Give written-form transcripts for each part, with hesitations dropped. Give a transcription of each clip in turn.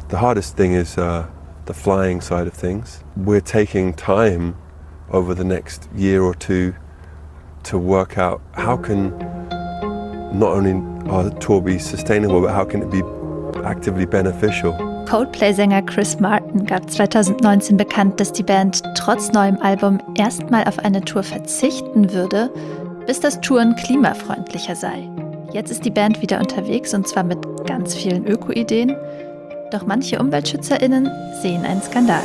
The hardest thing is the flying side of things. We're taking time over the next year or two to work out how can not only our tour be sustainable, but how can it be actively beneficial. Coldplay-Sänger Chris Martin gab 2019 bekannt, dass die Band trotz neuem Album erstmal auf eine Tour verzichten würde, bis das Touren klimafreundlicher sei. Jetzt ist die Band wieder unterwegs und zwar mit ganz vielen Öko-Ideen. Doch manche UmweltschützerInnen sehen einen Skandal.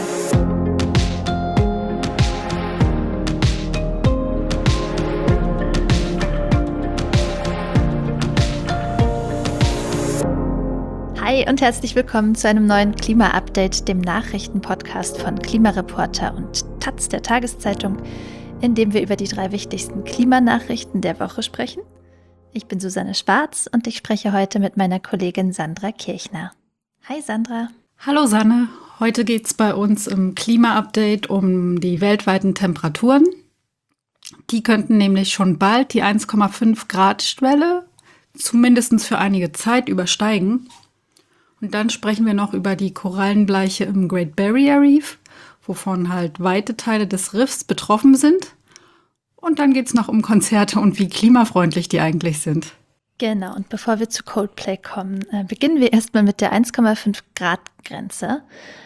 Hi und herzlich willkommen zu einem neuen Klima-Update, dem Nachrichtenpodcast von Klimareporter und Taz der Tageszeitung, in dem wir über die 3 wichtigsten Klimanachrichten der Woche sprechen. Ich bin Susanne Schwarz und ich spreche heute mit meiner Kollegin Sandra Kirchner. Hi Sandra. Hallo Sanne, heute geht es bei uns im Klima-Update um die weltweiten Temperaturen. Die könnten nämlich schon bald die 1,5 Grad Schwelle zumindest für einige Zeit übersteigen. Und dann sprechen wir noch über die Korallenbleiche im Great Barrier Reef, wovon halt weite Teile des Riffs betroffen sind. Und dann geht es noch um Konzerte und wie klimafreundlich die eigentlich sind. Genau, und bevor wir zu Coldplay kommen, beginnen wir erstmal mit der 1,5 Grad Grenze.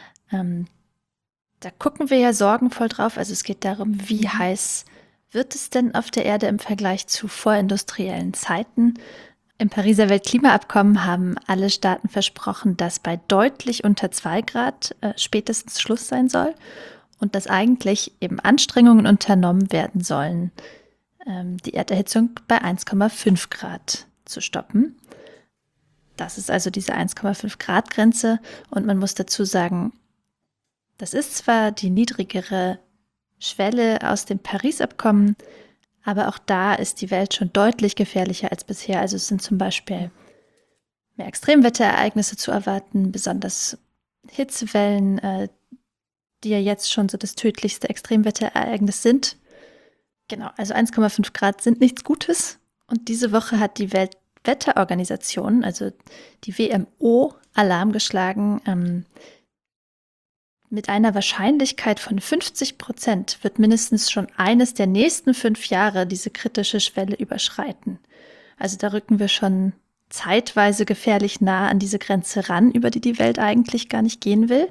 Da gucken wir ja sorgenvoll drauf. Also es geht darum, wie heiß wird es denn auf der Erde im Vergleich zu vorindustriellen Zeiten? Im Pariser Weltklimaabkommen haben alle Staaten versprochen, dass bei deutlich unter 2 Grad spätestens Schluss sein soll und dass eigentlich eben Anstrengungen unternommen werden sollen, die Erderhitzung bei 1,5 Grad zu stoppen. Das ist also diese 1,5 Grad Grenze und man muss dazu sagen, das ist zwar die niedrigere Schwelle aus dem Paris-Abkommen, aber auch da ist die Welt schon deutlich gefährlicher als bisher. Also es sind zum Beispiel mehr Extremwetterereignisse zu erwarten, besonders Hitzewellen, die ja jetzt schon so das tödlichste Extremwetterereignis sind. Genau, also 1,5 Grad sind nichts Gutes. Und diese Woche hat die Weltwetterorganisation, also die WMO, Alarm geschlagen. Mit einer Wahrscheinlichkeit von 50% wird mindestens schon eines der nächsten 5 Jahre diese kritische Schwelle überschreiten. Also da rücken wir schon zeitweise gefährlich nah an diese Grenze ran, über die die Welt eigentlich gar nicht gehen will.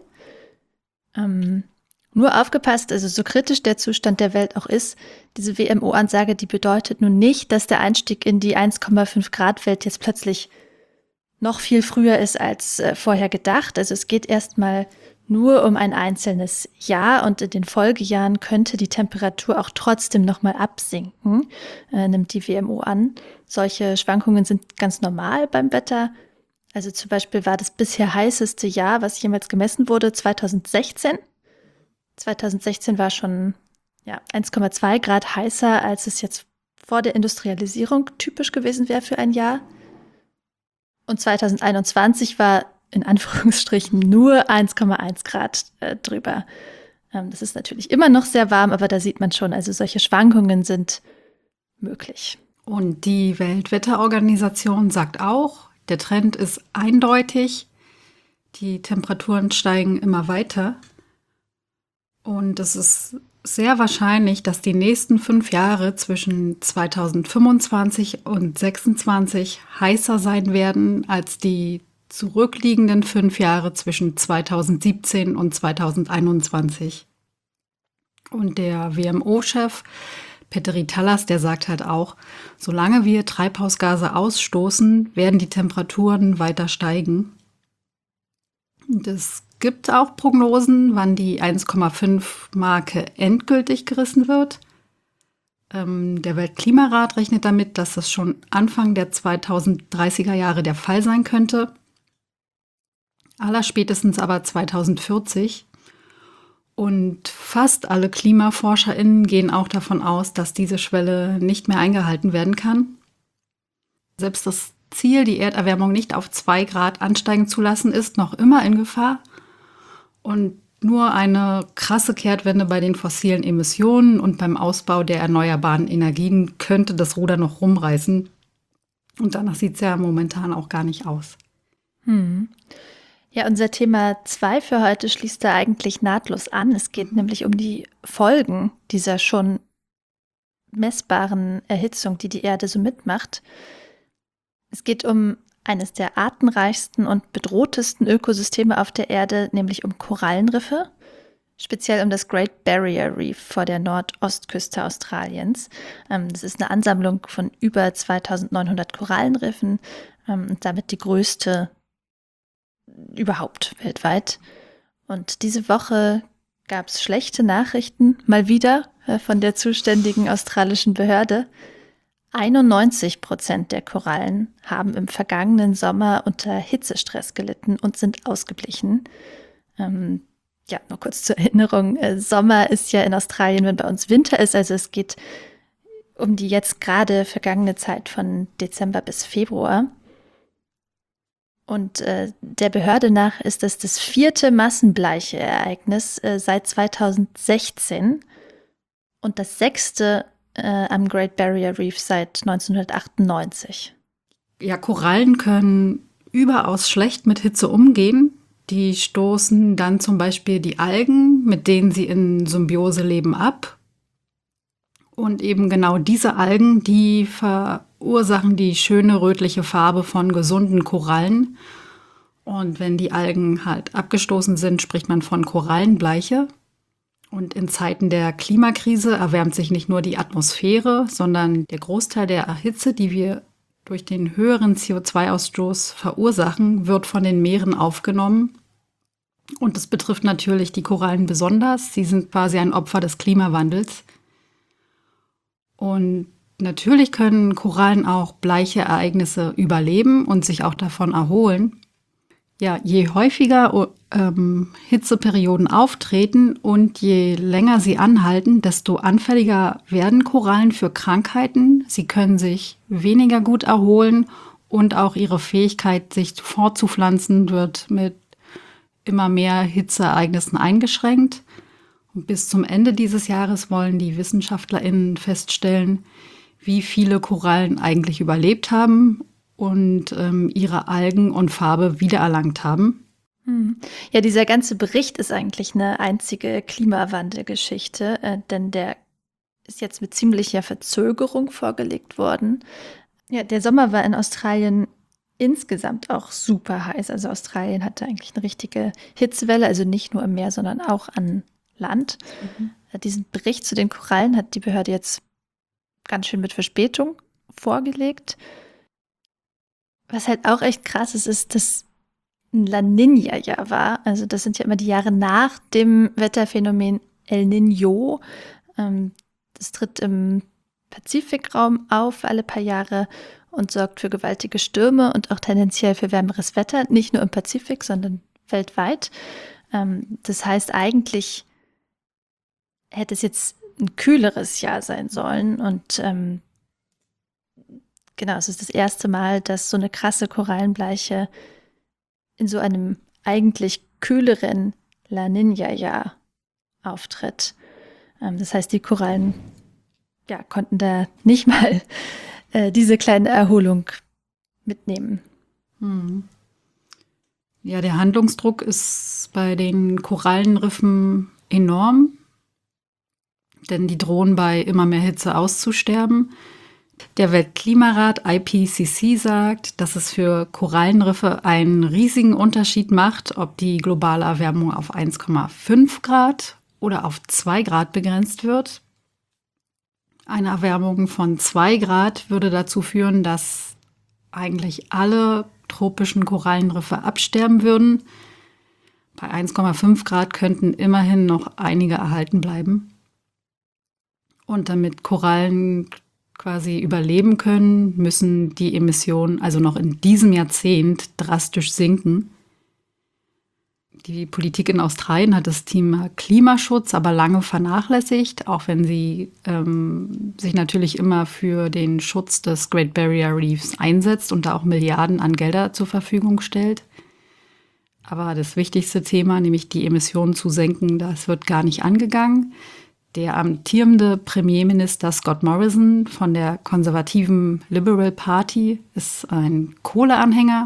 Nur aufgepasst, also so kritisch der Zustand der Welt auch ist, diese WMO-Ansage, die bedeutet nun nicht, dass der Einstieg in die 1,5 Grad Welt jetzt plötzlich noch viel früher ist als vorher gedacht. Also es geht erstmal nur um ein einzelnes Jahr und in den Folgejahren könnte die Temperatur auch trotzdem nochmal absinken, nimmt die WMO an. Solche Schwankungen sind ganz normal beim Wetter. Also zum Beispiel war das bisher heißeste Jahr, was jemals gemessen wurde, 2016. 2016 war schon 1,2 Grad heißer, als es jetzt vor der Industrialisierung typisch gewesen wäre für ein Jahr. Und 2021 war in Anführungsstrichen nur 1,1 Grad drüber. Das ist natürlich immer noch sehr warm, aber da sieht man schon, also solche Schwankungen sind möglich. Und die Weltwetterorganisation sagt auch, der Trend ist eindeutig. Die Temperaturen steigen immer weiter. Und es ist sehr wahrscheinlich, dass die nächsten 5 Jahre zwischen 2025 und 2026 heißer sein werden als die zurückliegenden 5 Jahre zwischen 2017 und 2021. Und der WMO-Chef Petteri Talas, der sagt halt auch, solange wir Treibhausgase ausstoßen, werden die Temperaturen weiter steigen. Es gibt auch Prognosen, wann die 1,5-Marke endgültig gerissen wird. Der Weltklimarat rechnet damit, dass das schon Anfang der 2030er Jahre der Fall sein könnte. Allerspätestens aber 2040. Und fast alle KlimaforscherInnen gehen auch davon aus, dass diese Schwelle nicht mehr eingehalten werden kann. Selbst das Ziel, die Erderwärmung nicht auf 2 Grad ansteigen zu lassen, ist noch immer in Gefahr. Und nur eine krasse Kehrtwende bei den fossilen Emissionen und beim Ausbau der erneuerbaren Energien könnte das Ruder noch rumreißen. Und danach sieht es ja momentan auch gar nicht aus. Ja, unser Thema 2 für heute schließt da eigentlich nahtlos an. Es geht nämlich um die Folgen dieser schon messbaren Erhitzung, die die Erde so mitmacht. Es geht um eines der artenreichsten und bedrohtesten Ökosysteme auf der Erde, nämlich um Korallenriffe, speziell um das Great Barrier Reef vor der Nordostküste Australiens. Das ist eine Ansammlung von über 2900 Korallenriffen und damit die größte überhaupt weltweit. Und diese Woche gab es schlechte Nachrichten, mal wieder von der zuständigen australischen Behörde. 91% der Korallen haben im vergangenen Sommer unter Hitzestress gelitten und sind ausgeblichen. Ja, nur kurz zur Erinnerung, Sommer ist ja in Australien, wenn bei uns Winter ist, also es geht um die jetzt gerade vergangene Zeit von Dezember bis Februar. Und der Behörde nach ist es das 4. Massenbleiche-Ereignis seit 2016 und das 6. am Great Barrier Reef seit 1998. Ja, Korallen können überaus schlecht mit Hitze umgehen. Die stoßen dann zum Beispiel die Algen, mit denen sie in Symbiose leben, ab. Und eben genau diese Algen, die verursachen die schöne rötliche Farbe von gesunden Korallen. Und wenn die Algen halt abgestoßen sind, spricht man von Korallenbleiche. Und in Zeiten der Klimakrise erwärmt sich nicht nur die Atmosphäre, sondern der Großteil der Hitze, die wir durch den höheren CO2-Ausstoß verursachen, wird von den Meeren aufgenommen. Und das betrifft natürlich die Korallen besonders. Sie sind quasi ein Opfer des Klimawandels. Und natürlich können Korallen auch bleiche Ereignisse überleben und sich auch davon erholen. Ja, je häufiger Hitzeperioden auftreten und je länger sie anhalten, desto anfälliger werden Korallen für Krankheiten. Sie können sich weniger gut erholen und auch ihre Fähigkeit, sich fortzupflanzen, wird mit immer mehr Hitzeereignissen eingeschränkt. Und bis zum Ende dieses Jahres wollen die WissenschaftlerInnen feststellen, wie viele Korallen eigentlich überlebt haben und ihre Algen und Farbe wiedererlangt haben. Ja, dieser ganze Bericht ist eigentlich eine einzige Klimawandelgeschichte, denn der ist jetzt mit ziemlicher Verzögerung vorgelegt worden. Ja, der Sommer war in Australien insgesamt auch super heiß. Also Australien hatte eigentlich eine richtige Hitzewelle, also nicht nur im Meer, sondern auch an Land. Diesen Bericht zu den Korallen hat die Behörde jetzt ganz schön mit Verspätung vorgelegt. Was halt auch echt krass ist, ist, dass ein La Niña-Jahr war. Also das sind ja immer die Jahre nach dem Wetterphänomen El Niño. Das tritt im Pazifikraum auf alle paar Jahre und sorgt für gewaltige Stürme und auch tendenziell für wärmeres Wetter. Nicht nur im Pazifik, sondern weltweit. Das heißt, eigentlich hätte es jetzt ein kühleres Jahr sein sollen. Und genau, es ist das erste Mal, dass so eine krasse Korallenbleiche in so einem eigentlich kühleren La Niña-Jahr auftritt. Das heißt, die Korallen konnten da nicht mal diese kleine Erholung mitnehmen. Ja, der Handlungsdruck ist bei den Korallenriffen enorm, denn die drohen bei immer mehr Hitze auszusterben. Der Weltklimarat IPCC sagt, dass es für Korallenriffe einen riesigen Unterschied macht, ob die globale Erwärmung auf 1,5 Grad oder auf 2 Grad begrenzt wird. Eine Erwärmung von 2 Grad würde dazu führen, dass eigentlich alle tropischen Korallenriffe absterben würden. Bei 1,5 Grad könnten immerhin noch einige erhalten bleiben. Und damit Korallen quasi überleben können, müssen die Emissionen also noch in diesem Jahrzehnt drastisch sinken. Die Politik in Australien hat das Thema Klimaschutz aber lange vernachlässigt, auch wenn sie sich natürlich immer für den Schutz des Great Barrier Reefs einsetzt und da auch Milliarden an Gelder zur Verfügung stellt. Aber das wichtigste Thema, nämlich die Emissionen zu senken, das wird gar nicht angegangen. Der amtierende Premierminister Scott Morrison von der konservativen Liberal Party ist ein Kohleanhänger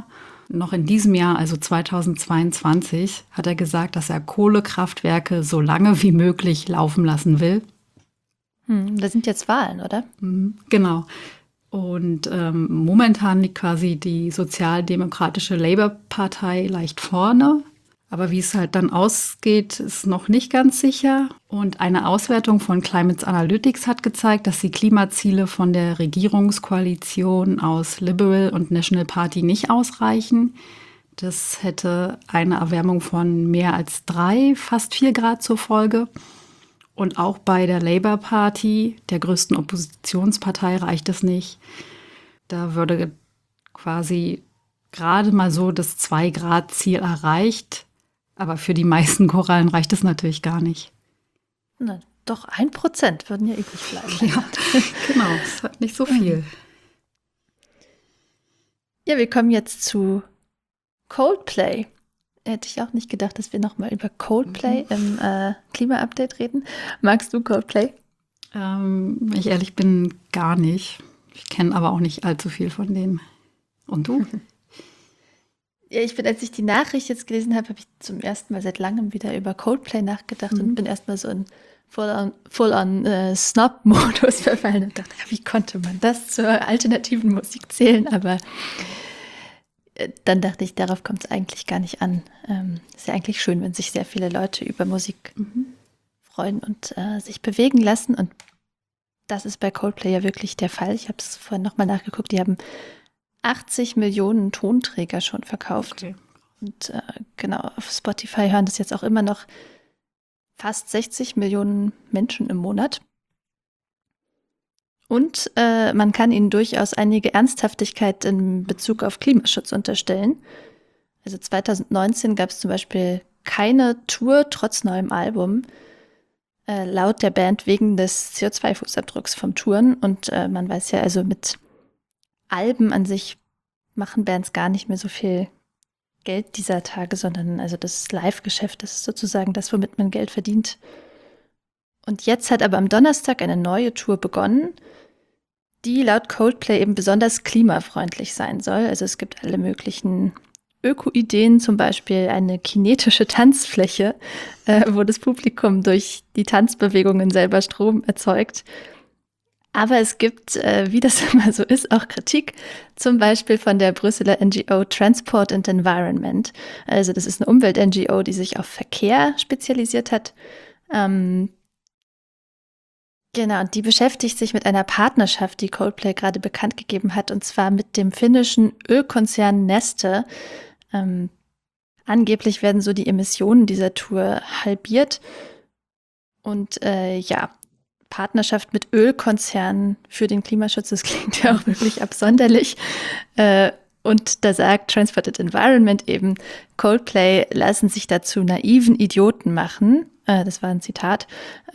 noch in diesem Jahr, also 2022, hat er gesagt, dass er Kohlekraftwerke so lange wie möglich laufen lassen will. Da sind jetzt Wahlen, oder? Genau. Und momentan liegt quasi die sozialdemokratische Labour-Partei leicht vorne. Aber wie es halt dann ausgeht, ist noch nicht ganz sicher. Und eine Auswertung von Climate Analytics hat gezeigt, dass die Klimaziele von der Regierungskoalition aus Liberal und National Party nicht ausreichen. Das hätte eine Erwärmung von mehr als 3, fast 4 Grad zur Folge. Und auch bei der Labour Party, der größten Oppositionspartei, reicht es nicht. Da würde quasi gerade mal so das 2-Grad-Ziel erreicht. Aber für die meisten Korallen reicht es natürlich gar nicht. Na, doch 1% würden ja übrig bleiben. Ja, genau, es ist halt nicht so viel. Ja, wir kommen jetzt zu Coldplay. Hätte ich auch nicht gedacht, dass wir nochmal über Coldplay im Klima-Update reden. Magst du Coldplay? Wenn ich ehrlich bin, gar nicht. Ich kenne aber auch nicht allzu viel von denen. Und du? Ja, als ich die Nachricht jetzt gelesen habe, habe ich zum ersten Mal seit langem wieder über Coldplay nachgedacht und bin erstmal so in Full-on Snob-Modus verfallen und dachte, ja, wie konnte man das zur alternativen Musik zählen? Aber dann dachte ich, darauf kommt es eigentlich gar nicht an. Ist ja eigentlich schön, wenn sich sehr viele Leute über Musik freuen und sich bewegen lassen. Und das ist bei Coldplay ja wirklich der Fall. Ich habe es vorhin nochmal nachgeguckt, die haben 80 Millionen Tonträger schon verkauft. Okay. Und genau, auf Spotify hören das jetzt auch immer noch fast 60 Millionen Menschen im Monat. Und man kann ihnen durchaus einige Ernsthaftigkeit in Bezug auf Klimaschutz unterstellen. Also 2019 gab es zum Beispiel keine Tour trotz neuem Album, laut der Band wegen des CO2-Fußabdrucks vom Touren. Und man weiß ja, also mit Alben an sich machen Bands gar nicht mehr so viel Geld dieser Tage, sondern also das Live-Geschäft, das ist sozusagen das, womit man Geld verdient. Und jetzt hat aber am Donnerstag eine neue Tour begonnen, die laut Coldplay eben besonders klimafreundlich sein soll. Also es gibt alle möglichen Öko-Ideen, zum Beispiel eine kinetische Tanzfläche, wo das Publikum durch die Tanzbewegungen selber Strom erzeugt. Aber es gibt, wie das immer so ist, auch Kritik, zum Beispiel von der Brüsseler NGO Transport and Environment. Also das ist eine Umwelt-NGO, die sich auf Verkehr spezialisiert hat. Genau, und die beschäftigt sich mit einer Partnerschaft, die Coldplay gerade bekannt gegeben hat, und zwar mit dem finnischen Ölkonzern Neste. Angeblich werden so die Emissionen dieser Tour halbiert. Und Partnerschaft mit Ölkonzernen für den Klimaschutz, das klingt ja auch wirklich absonderlich. Und da sagt Transport and Environment eben, Coldplay lassen sich dazu naiven Idioten machen. Das war ein Zitat.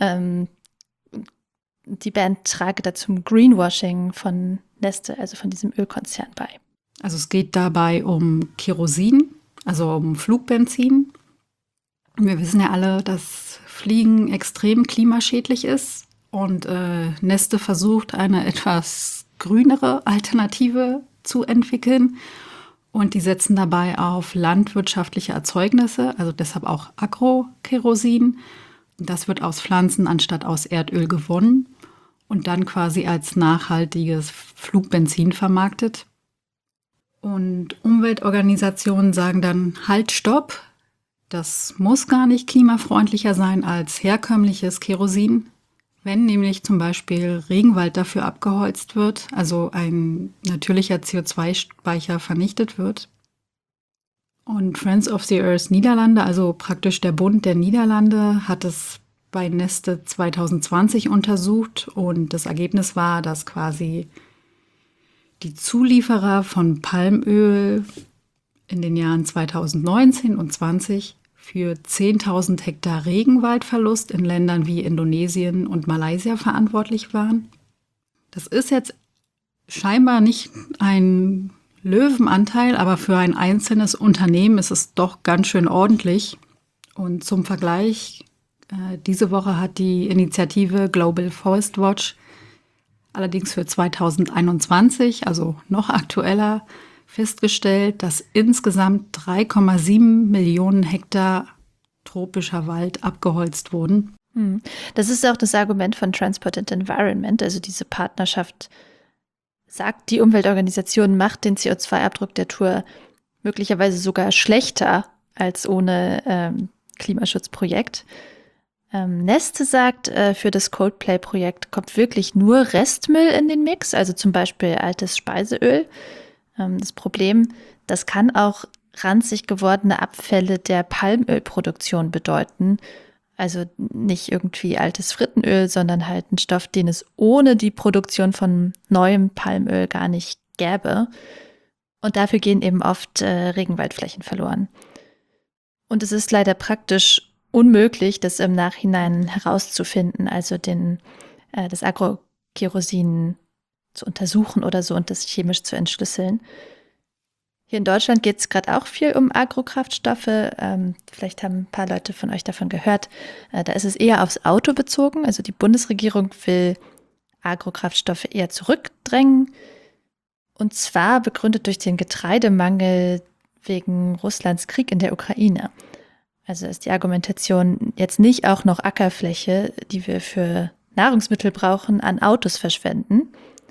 Die Band trage da zum Greenwashing von Neste, also von diesem Ölkonzern, bei. Also es geht dabei um Kerosin, also um Flugbenzin. Wir wissen ja alle, dass Fliegen extrem klimaschädlich ist. Und Neste versucht, eine etwas grünere Alternative zu entwickeln. Und die setzen dabei auf landwirtschaftliche Erzeugnisse, also deshalb auch Agrokerosin. Das wird aus Pflanzen anstatt aus Erdöl gewonnen und dann quasi als nachhaltiges Flugbenzin vermarktet. Und Umweltorganisationen sagen dann, halt, stopp, das muss gar nicht klimafreundlicher sein als herkömmliches Kerosin. Wenn nämlich zum Beispiel Regenwald dafür abgeholzt wird, also ein natürlicher CO2-Speicher vernichtet wird. Und Friends of the Earth Niederlande, also praktisch der Bund der Niederlande, hat es bei Neste 2020 untersucht und das Ergebnis war, dass quasi die Zulieferer von Palmöl in den Jahren 2019 und 2020 für 10.000 Hektar Regenwaldverlust in Ländern wie Indonesien und Malaysia verantwortlich waren. Das ist jetzt scheinbar nicht ein Löwenanteil, aber für ein einzelnes Unternehmen ist es doch ganz schön ordentlich. Und zum Vergleich, diese Woche hat die Initiative Global Forest Watch allerdings für 2021, also noch aktueller, festgestellt, dass insgesamt 3,7 Millionen Hektar tropischer Wald abgeholzt wurden. Das ist auch das Argument von Transport and Environment, also diese Partnerschaft sagt, die Umweltorganisation macht den CO2-Abdruck der Tour möglicherweise sogar schlechter als ohne Klimaschutzprojekt. Neste sagt, für das Coldplay-Projekt kommt wirklich nur Restmüll in den Mix, also zum Beispiel altes Speiseöl. Das Problem, das kann auch ranzig gewordene Abfälle der Palmölproduktion bedeuten. Also nicht irgendwie altes Frittenöl, sondern halt ein Stoff, den es ohne die Produktion von neuem Palmöl gar nicht gäbe. Und dafür gehen eben oft Regenwaldflächen verloren. Und es ist leider praktisch unmöglich, das im Nachhinein herauszufinden, also das Agrokerosin zu untersuchen oder so und das chemisch zu entschlüsseln. Hier in Deutschland geht es gerade auch viel um Agrokraftstoffe. Vielleicht haben ein paar Leute von euch davon gehört. Da ist es eher aufs Auto bezogen. Also die Bundesregierung will Agrokraftstoffe eher zurückdrängen. Und zwar begründet durch den Getreidemangel wegen Russlands Krieg in der Ukraine. Also ist die Argumentation jetzt nicht auch noch Ackerfläche, die wir für Nahrungsmittel brauchen, an Autos verschwenden.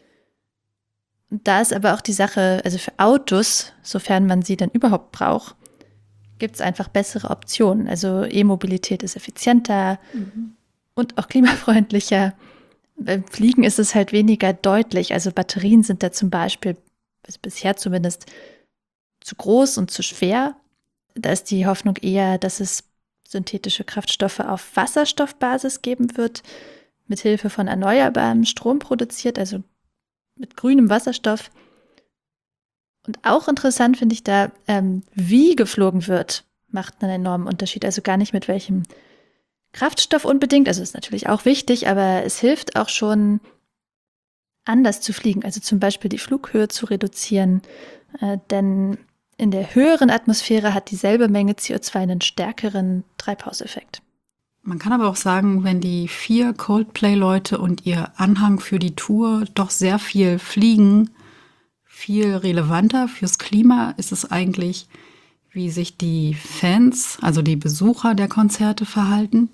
Da ist aber auch die Sache, also für Autos, sofern man sie dann überhaupt braucht, gibt es einfach bessere Optionen. Also E-Mobilität ist effizienter und auch klimafreundlicher. Beim Fliegen ist es halt weniger deutlich. Also Batterien sind da zum Beispiel, also bisher zumindest, zu groß und zu schwer. Da ist die Hoffnung eher, dass es synthetische Kraftstoffe auf Wasserstoffbasis geben wird, mit Hilfe von erneuerbarem Strom produziert, also mit grünem Wasserstoff. Und auch interessant finde ich da, wie geflogen wird, macht einen enormen Unterschied. Also gar nicht mit welchem Kraftstoff unbedingt, also ist natürlich auch wichtig, aber es hilft auch schon, anders zu fliegen. Also zum Beispiel die Flughöhe zu reduzieren, denn in der höheren Atmosphäre hat dieselbe Menge CO2 einen stärkeren Treibhauseffekt. Man kann aber auch sagen, wenn die 4 Coldplay-Leute und ihr Anhang für die Tour doch sehr viel fliegen, viel relevanter fürs Klima ist es eigentlich, wie sich die Fans, also die Besucher der Konzerte verhalten.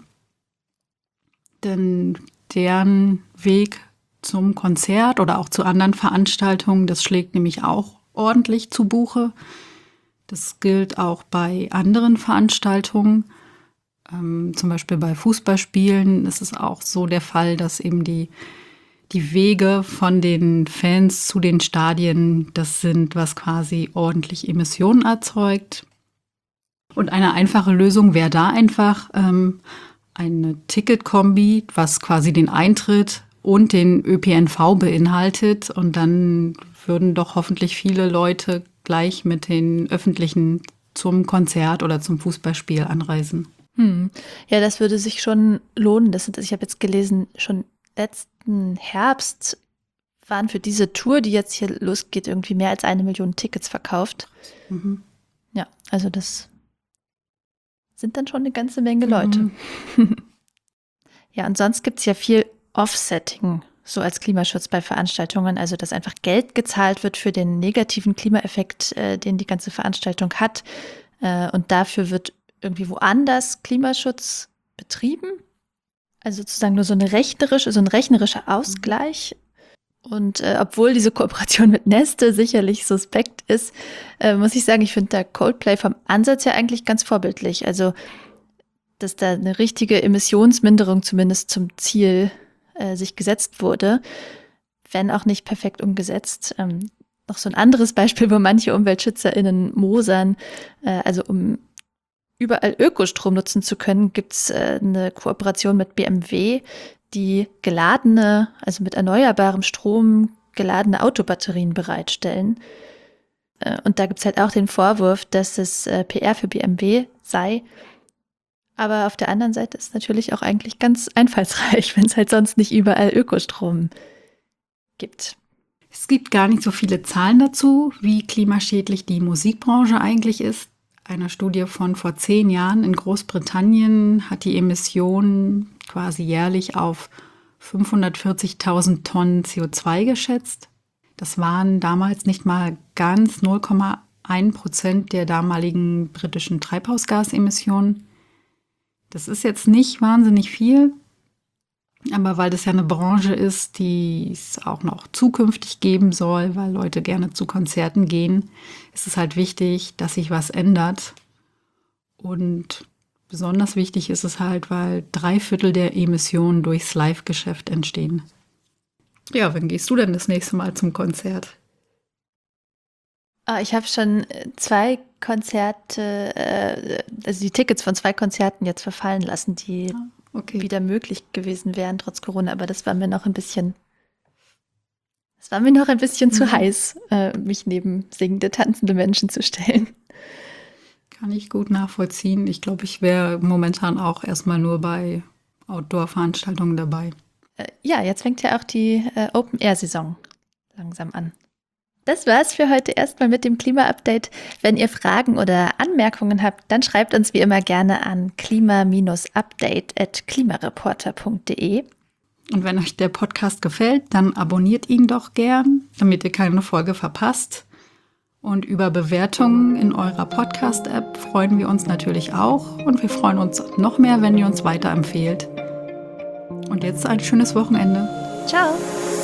Denn deren Weg zum Konzert oder auch zu anderen Veranstaltungen, das schlägt nämlich auch ordentlich zu Buche. Das gilt auch bei anderen Veranstaltungen. Zum Beispiel bei Fußballspielen ist es auch so der Fall, dass eben die Wege von den Fans zu den Stadien, das sind, was quasi ordentlich Emissionen erzeugt. Und eine einfache Lösung wäre da einfach eine Ticketkombi, was quasi den Eintritt und den ÖPNV beinhaltet. Und dann würden doch hoffentlich viele Leute gleich mit den Öffentlichen zum Konzert oder zum Fußballspiel anreisen. Ja, das würde sich schon lohnen. Ich habe jetzt gelesen, schon letzten Herbst waren für diese Tour, die jetzt hier losgeht, irgendwie mehr als 1 Million Tickets verkauft. Ja, also das sind dann schon eine ganze Menge Leute. Ja, und sonst gibt es ja viel Offsetting, so als Klimaschutz bei Veranstaltungen, also dass einfach Geld gezahlt wird für den negativen Klimaeffekt, den die ganze Veranstaltung hat. Und dafür wird irgendwie woanders Klimaschutz betrieben. Also sozusagen nur so ein rechnerischer Ausgleich. Und obwohl diese Kooperation mit Neste sicherlich suspekt ist, muss ich sagen, ich finde da Coldplay vom Ansatz her eigentlich ganz vorbildlich. Also, dass da eine richtige Emissionsminderung zumindest zum Ziel sich gesetzt wurde, wenn auch nicht perfekt umgesetzt. Noch so ein anderes Beispiel, wo manche UmweltschützerInnen mosern, also um überall Ökostrom nutzen zu können, gibt es eine Kooperation mit BMW, die geladene, also mit erneuerbarem Strom geladene Autobatterien bereitstellen. Und da gibt es halt auch den Vorwurf, dass es PR für BMW sei. Aber auf der anderen Seite ist es natürlich auch eigentlich ganz einfallsreich, wenn es halt sonst nicht überall Ökostrom gibt. Es gibt gar nicht so viele Zahlen dazu, wie klimaschädlich die Musikbranche eigentlich ist. Eine Studie von vor 10 Jahren in Großbritannien hat die Emissionen quasi jährlich auf 540.000 Tonnen CO2 geschätzt. Das waren damals nicht mal ganz 0,1% der damaligen britischen Treibhausgasemissionen. Das ist jetzt nicht wahnsinnig viel, aber weil das ja eine Branche ist, die es auch noch zukünftig geben soll, weil Leute gerne zu Konzerten gehen, ist es halt wichtig, dass sich was ändert. Und besonders wichtig ist es halt, weil 3/4 der Emissionen durchs Live-Geschäft entstehen. Ja, wann gehst du denn das nächste Mal zum Konzert? Ich habe schon 2 Konzerte, also die Tickets von 2 Konzerten jetzt verfallen lassen, die wieder möglich gewesen wären trotz Corona, aber das war mir noch ein bisschen zu heiß, mich neben singende, tanzende Menschen zu stellen. Kann ich gut nachvollziehen. Ich glaube, ich wäre momentan auch erstmal nur bei Outdoor-Veranstaltungen dabei. Ja, jetzt fängt ja auch die Open-Air-Saison langsam an. Das war's für heute erstmal mit dem Klima-Update. Wenn ihr Fragen oder Anmerkungen habt, dann schreibt uns wie immer gerne an klima-update@klimareporter.de. Und wenn euch der Podcast gefällt, dann abonniert ihn doch gern, damit ihr keine Folge verpasst. Und über Bewertungen in eurer Podcast-App freuen wir uns natürlich auch. Und wir freuen uns noch mehr, wenn ihr uns weiterempfehlt. Und jetzt ein schönes Wochenende. Ciao!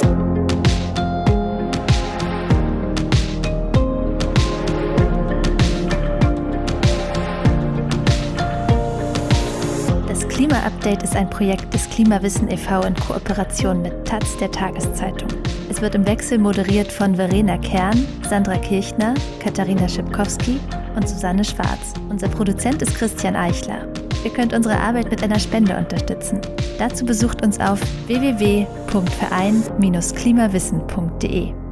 Das Klima-Update ist ein Projekt des Klimawissen e.V. in Kooperation mit taz, der Tageszeitung. Es wird im Wechsel moderiert von Verena Kern, Sandra Kirchner, Katharina Schipkowski und Susanne Schwarz. Unser Produzent ist Christian Eichler. Ihr könnt unsere Arbeit mit einer Spende unterstützen. Dazu besucht uns auf www.verein-klimawissen.de.